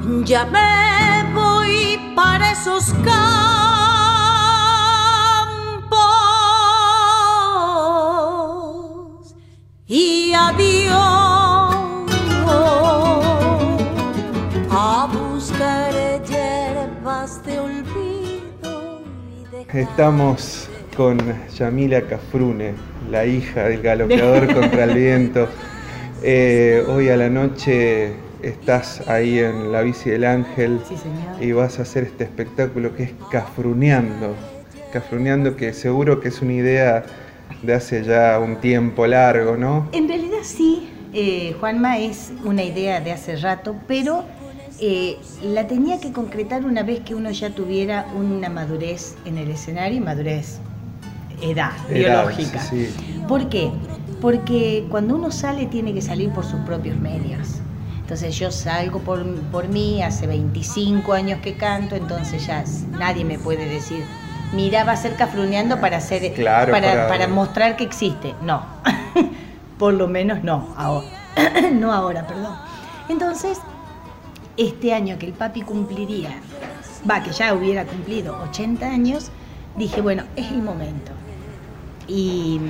Ya me voy para esos campos y adiós a buscar hierbas de olvido y de... Estamos con Yamila Cafrune, la hija del galopeador contra el viento. Hoy a la noche estás ahí en la bici del Ángel. Sí, señor. Y vas a hacer este espectáculo que es Cafruneando. Cafruneando, que seguro que es una idea de hace ya un tiempo largo, ¿no? En realidad sí, Juanma, es una idea de hace rato, pero la tenía que concretar una vez que uno ya tuviera una madurez en el escenario, edad biológica. Sí. ¿Por qué? Porque cuando uno sale tiene que salir por sus propios medios. Entonces yo salgo por mí, hace 25 años que canto, entonces ya nadie me puede decir, mira, va a ser Cafruneando para hacer, claro, para mostrar que existe. No, por lo menos no ahora, perdón. Entonces, este año que el papi cumpliría, que ya hubiera cumplido 80 años, dije, bueno, es el momento. Y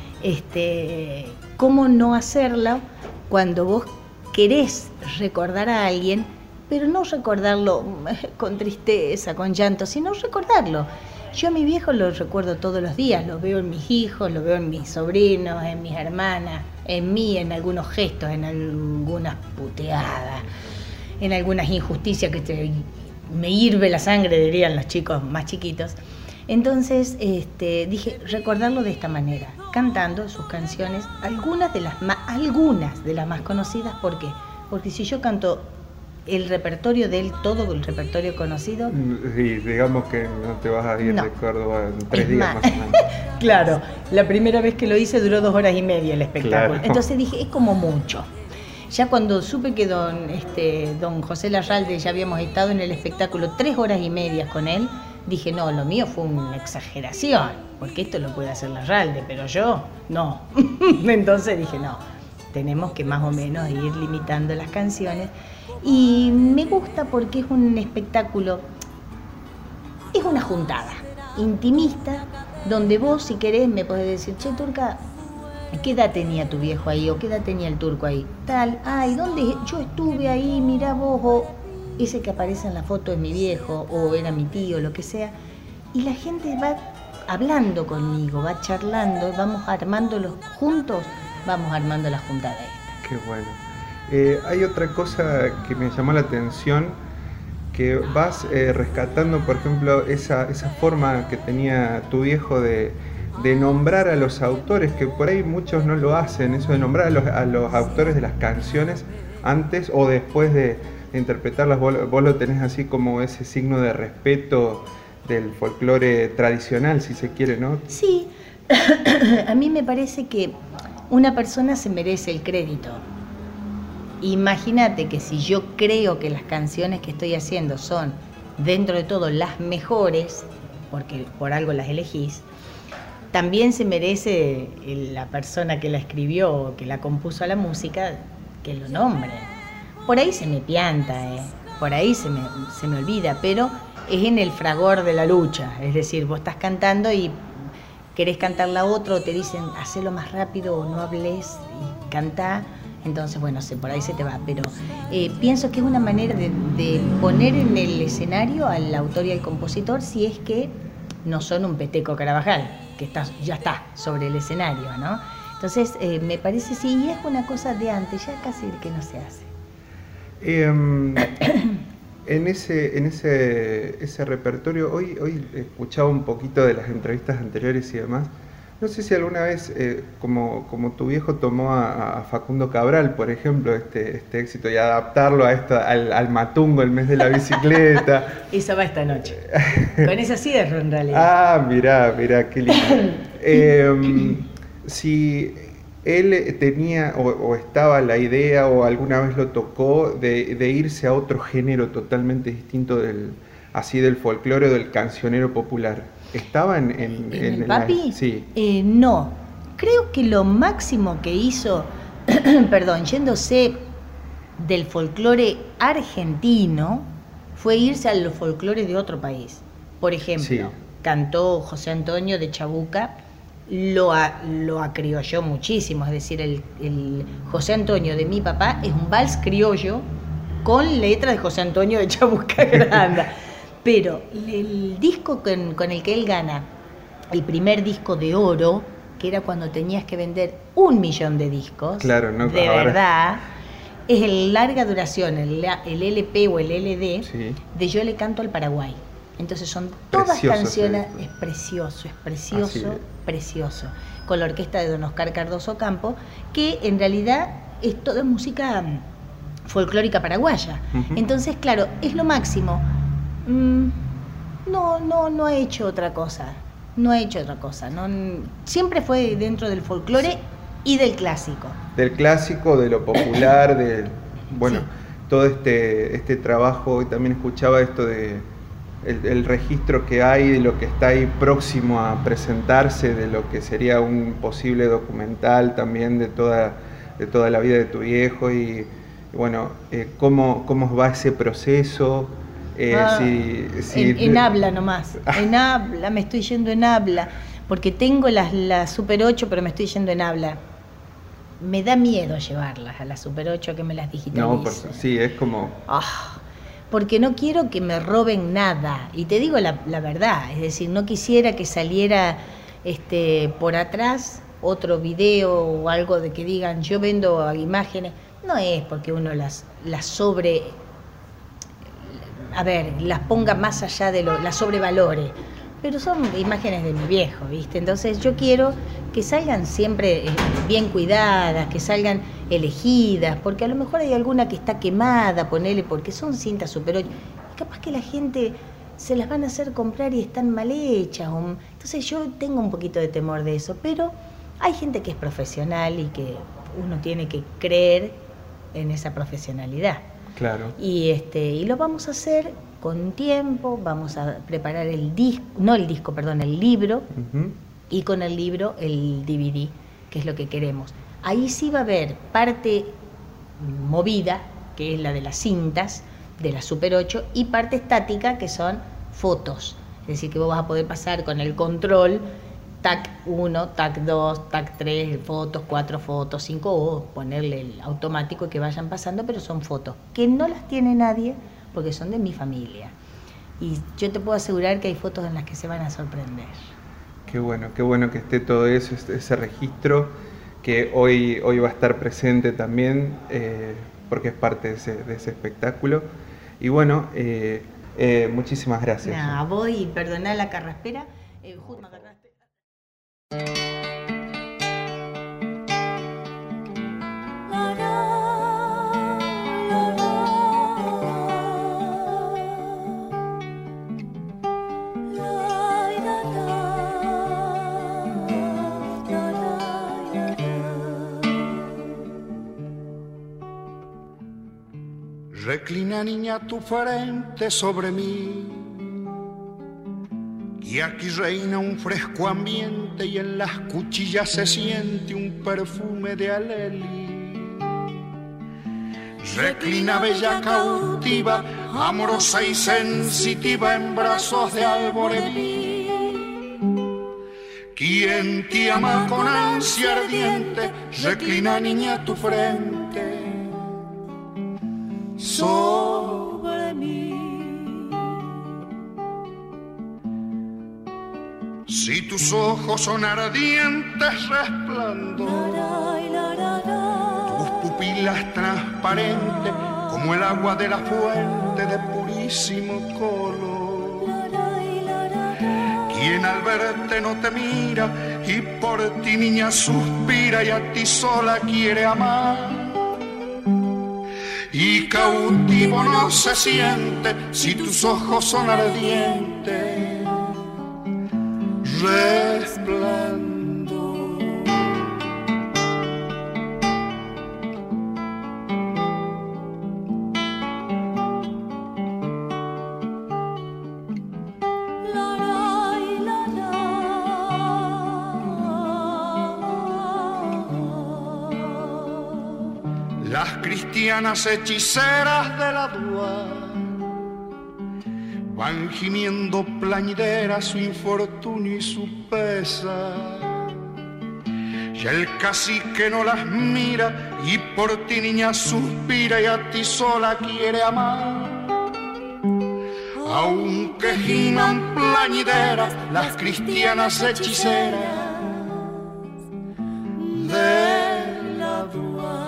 ¿cómo no hacerlo cuando vos querés recordar a alguien, pero no recordarlo con tristeza, con llanto, sino recordarlo? Yo a mi viejo lo recuerdo todos los días, lo veo en mis hijos, lo veo en mis sobrinos, en mis hermanas, en mí, en algunos gestos, en algunas puteadas, en algunas injusticias que me hirve la sangre, dirían los chicos más chiquitos. Entonces dije, recordarlo de esta manera, cantando sus canciones, algunas de las más conocidas. ¿Por qué? Porque si yo canto el repertorio de él, todo el repertorio conocido... Sí, digamos que no te vas a ir de Córdoba en 3 días más o menos. Claro, la primera vez que lo hice duró 2 horas y media el espectáculo. Claro. Entonces dije, es como mucho. Ya cuando supe que don José Larralde, ya habíamos estado en el espectáculo 3 horas y media con él, dije, no, lo mío fue una exageración, porque esto lo puede hacer Larralde, pero yo no. Entonces dije, no, tenemos que más o menos ir limitando las canciones. Y me gusta porque es un espectáculo, es una juntada intimista, donde vos, si querés, me podés decir, che, Turca, ¿qué edad tenía tu viejo ahí? ¿O qué edad tenía el turco ahí? Tal, ay, ¿dónde? Yo estuve ahí, mirá vos, o ese que aparece en la foto es mi viejo, o era mi tío, lo que sea. Y la gente va hablando conmigo, va charlando, vamos armándolo juntos, vamos armando la juntada esta. Qué bueno. Hay otra cosa que me llamó la atención, que vas rescatando, por ejemplo, esa forma que tenía tu viejo de nombrar a los autores, que por ahí muchos no lo hacen, eso de nombrar a los autores de las canciones antes o después de interpretarlas. Vos lo tenés así como ese signo de respeto del folclore tradicional, si se quiere, ¿no? Sí, a mí me parece que una persona se merece el crédito. Imagínate que si yo creo que las canciones que estoy haciendo son, dentro de todo, las mejores, porque por algo las elegís, también se merece la persona que la escribió o que la compuso a la música que lo nombre. Por ahí se me pianta, por ahí se me olvida, pero es en el fragor de la lucha. Es decir, vos estás cantando y querés cantarla a otro, o te dicen, hacelo más rápido o no hables y cantá. Entonces, bueno, por ahí se te va. Pero pienso que es una manera de poner en el escenario al autor y al compositor, si es que no son un Peteco Carabajal, que ya está sobre el escenario, ¿no? Entonces, me parece, sí, y es una cosa de antes, ya casi que no se hace. En ese repertorio, hoy escuchaba un poquito de las entrevistas anteriores y demás. No sé si alguna vez, como tu viejo tomó a Facundo Cabral, por ejemplo, este éxito, y adaptarlo a al Matungo, el mes de la bicicleta. Eso va esta noche. Con eso cierro, en realidad. Ah, mirá, qué lindo. Si él tenía o estaba la idea, o alguna vez lo tocó, de irse a otro género totalmente distinto del folclore o del cancionero popular. ¿Estaba en el papi? Sí. No. Creo que lo máximo que hizo, perdón, yéndose del folclore argentino fue irse al folclore de otro país. Por ejemplo, sí, cantó José Antonio de Chabuca, lo acriolló muchísimo, es decir, el José Antonio de mi papá es un vals criollo con letra de José Antonio de Chabuca Granda. Pero el disco con el que él gana el primer disco de oro, que era cuando tenías que vender 1 millón de discos, claro, no, de ahora... verdad, es el larga duración, el LP o el LD, sí, de Yo le canto al Paraguay. Entonces son todas canciones, es precioso, precioso, con la orquesta de don Oscar Cardoso Campo, que en realidad es toda música folclórica paraguaya. Entonces, claro, es lo máximo. No ha hecho otra cosa. Siempre fue dentro del folclore y del clásico. Del clásico, de lo popular, bueno, sí, todo este trabajo. Y también escuchaba esto de el registro que hay de lo que está ahí próximo a presentarse, de lo que sería un posible documental también de toda la vida de tu viejo y bueno, cómo va ese proceso. En habla nomás, en habla, me estoy yendo en habla, porque tengo las Super 8, pero me estoy yendo en habla. Me da miedo llevarlas a las Super 8 que me las digitalicen. No, sí, es como... porque no quiero que me roben nada, y te digo la verdad, es decir, no quisiera que saliera por atrás otro video o algo de que digan yo vendo imágenes. No es porque uno las ponga más allá de las sobrevalore, pero son imágenes de mi viejo, ¿viste? Entonces yo quiero que salgan siempre bien cuidadas, que salgan elegidas, porque a lo mejor hay alguna que está quemada, ponele, porque son cintas Super 8, y capaz que la gente se las van a hacer comprar y están mal hechas, entonces yo tengo un poquito de temor de eso, pero hay gente que es profesional y que uno tiene que creer en esa profesionalidad. Claro. Y lo vamos a hacer con tiempo, vamos a preparar el libro, y con el libro el DVD, que es lo que queremos. Ahí sí va a haber parte movida, que es la de las cintas, de la Super 8, y parte estática, que son fotos. Es decir, que vos vas a poder pasar con el control, TAC 1, TAC 2, TAC 3, fotos, 4 fotos, 5, o ponerle el automático y que vayan pasando, pero son fotos que no las tiene nadie porque son de mi familia. Y yo te puedo asegurar que hay fotos en las que se van a sorprender. Qué bueno que esté todo eso, ese registro que hoy va a estar presente también, porque es parte de ese espectáculo. Y bueno, muchísimas gracias. Voy y perdoná la carraspera. Justo me agarraste. Reclina, niña, tu frente sobre mí, y aquí reina un fresco ambiente y en las cuchillas se siente un perfume de alelí. Reclina, bella cautiva, amorosa y sensitiva en brazos de alboreví. Quien te ama con ansia ardiente, reclina, niña, tu frente sobre mí. Si tus ojos son ardientes resplandor, tus pupilas transparentes como el agua de la fuente de purísimo color. Quien al verte no te mira y por ti, niña, suspira y a ti sola quiere amar. Y cautivo no se siente si tus ojos son ardientes resplandor. Las cristales cristianas hechiceras de la Dua van gimiendo plañideras su infortunio y su pesar. Y el cacique no las mira y por ti niña suspira y a ti sola quiere amar. Aunque giman plañideras las cristianas hechiceras de la Dua.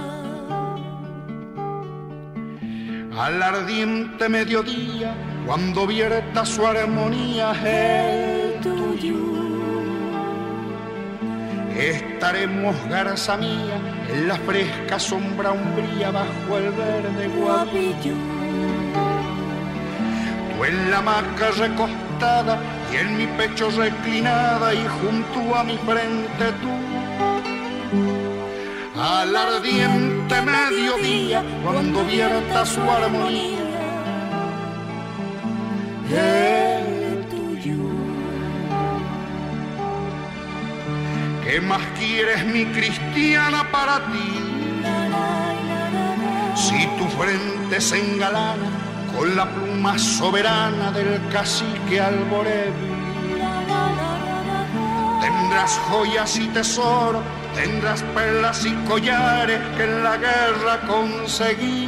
Al ardiente mediodía, cuando vierta su armonía el tuyo, estaremos, garza mía, en la fresca sombra umbría bajo el verde guapillo. Tú en la hamaca recostada y en mi pecho reclinada y junto a mi frente tú. Al ardiente mediodía, cuando vierta su armonía el tuyo. ¿Qué más quieres, mi cristiana, para ti? Si tu frente se engalana con la pluma soberana del cacique Alboreville, tendrás joyas y tesoro, tendrás perlas y collares que en la guerra conseguí.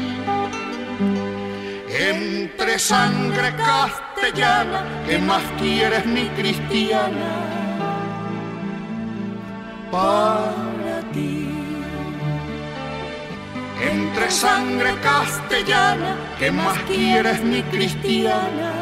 Entre sangre castellana, ¿qué más quieres, mi cristiana, para ti? Entre sangre castellana, ¿qué más quieres, mi cristiana,